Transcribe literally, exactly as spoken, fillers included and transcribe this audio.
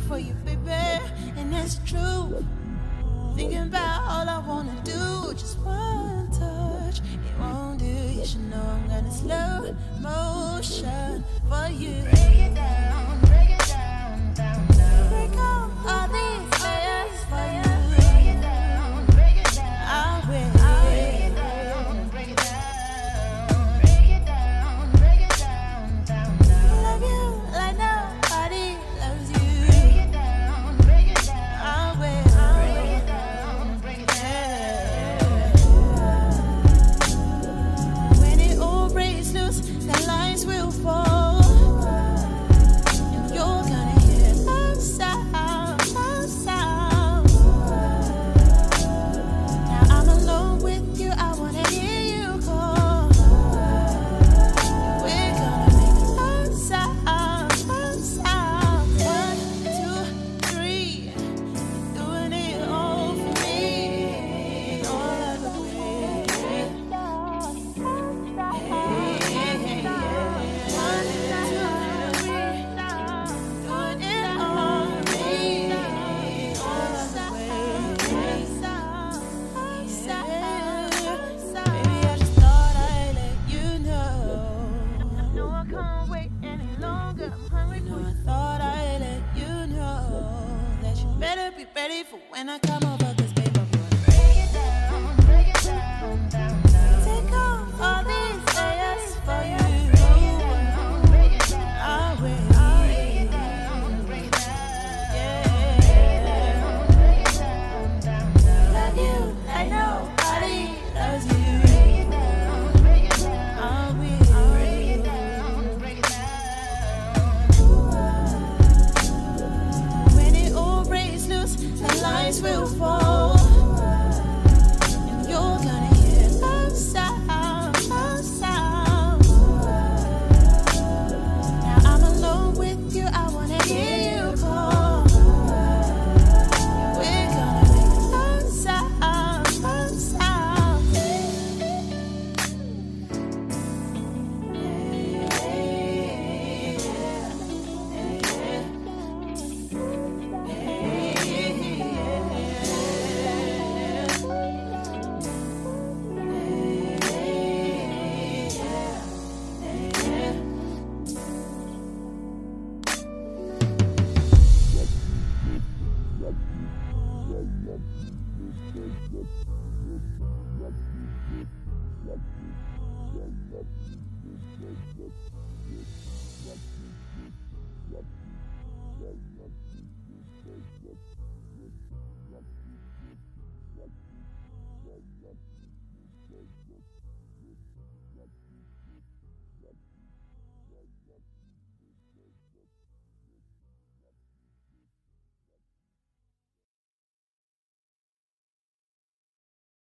for you, baby, and that's true. Thinking about all I wanna do, just one touch, it won't do. You should know I'm gonna slow motion for you. Break it down, break it down, down, down. Break up all these layers for you. Break it down, break it down. I'll break it down, break it down, break it down, break it down, down, down. I love you like nobody loves you. Break it down, break it down. I'll break it down. The lines will fall, and you're gonna hear a sound, a sound. Now I'm alone with you, I wanna hear you call. We're gonna make a sound, a sound. One, two, three, doing it all for me, all of the way. Be ready for when I come over, cause babe, I'm gonna break it down, break it down, down, down. Take off all these layers for you. Break it down, break it down. I'll break it down, break it down. Yeah, break it down, down, down. Love you like nobody loves you. Break it down, break it down. I'll break it down, break it down. When it all breaks loose, the lines will fall, and you're gonna hear a sound, a sound. Now I'm alone with you, I wanna hear you call. We're gonna make a sound, a sound. Yep.